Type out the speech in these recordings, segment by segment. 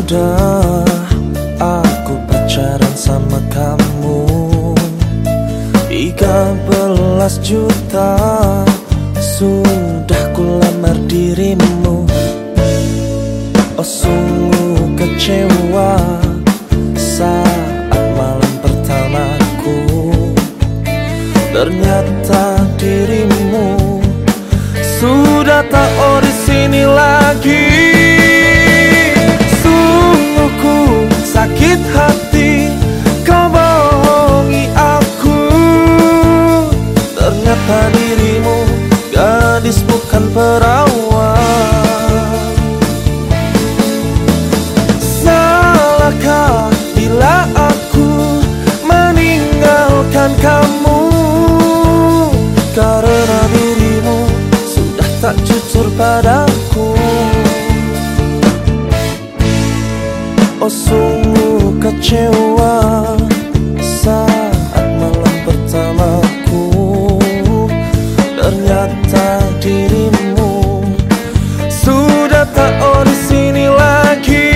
sudah aku pacaran sama kamu 13 juta sudah ku lamar dirimu. Oh sungguh kecewa saat malam pertamaku, ternyata dirimu sudah tak di sini lagi. Sungguh ku sakit hati kau bohongi aku, ternyata dirimu gadis bukan perawan. Salahkah bila aku meninggalkan kamu, karena dirimu sudah tak jujur padaku. Oh sungguh kecewa saat malam pertamaku, ternyata dirimu sudah tak di sini lagi.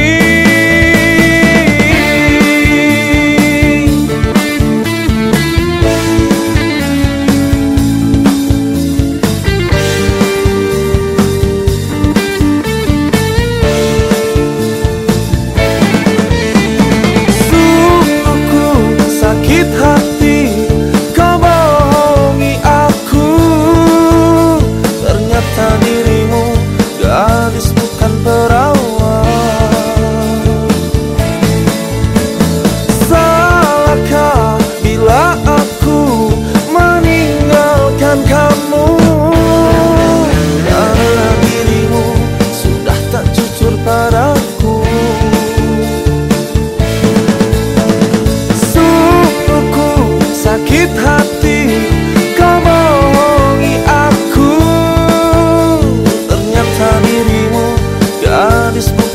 Sakit hati kau bohongi aku, ternyata dirimu gadis